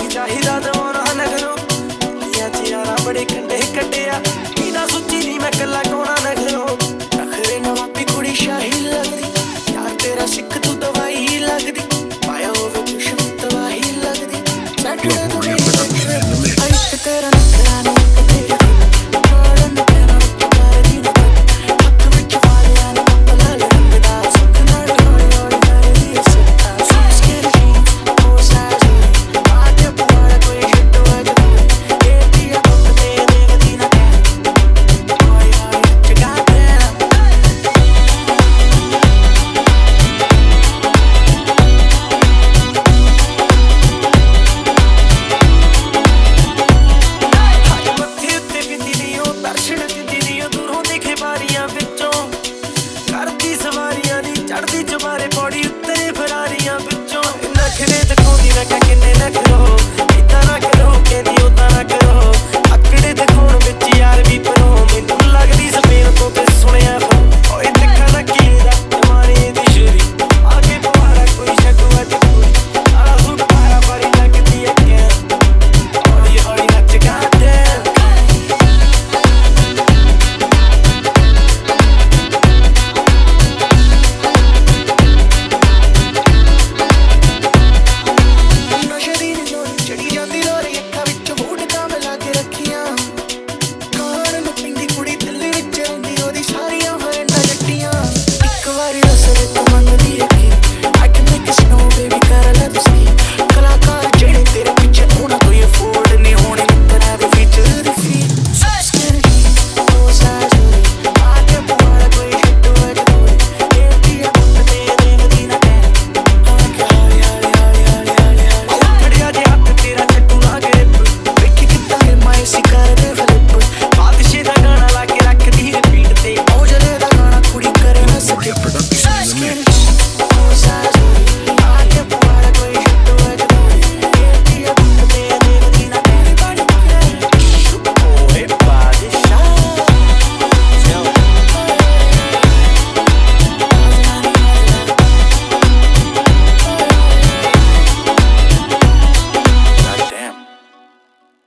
ਚਾਹੀਦਾ ਦਵਾਉਣਾ ਨਗਰੋਂ ਦੁਨੀਆਂ 'ਚ ਯਾਰਾ ਬੜੇ ਕੰਡੇ ਕੱਟਿਆ ਬਿਨਾ ਸੋਚੀ ਨੀ ਮੈਂ ਕੱਲਾ ਕੋਣਾ ਨਗਰੋਂ ਨਖਰੇ ਨਾ ਮਾਪੀ ਕੁੜੀ ਸ਼ਾਹੀ ਲੱਗਦੀ ਯਾਰ ਤੇਰਾ ਸਿੱਖ ਤੂੰ ਦਵਾਈ ਲੱਗਦੀ ਪਾਇਆ ਹੋਵੇ ਕੁਛ ਤਵਾਹੀ ਲੱਗਦੀ ਸੱਟ ਤੇਰਾ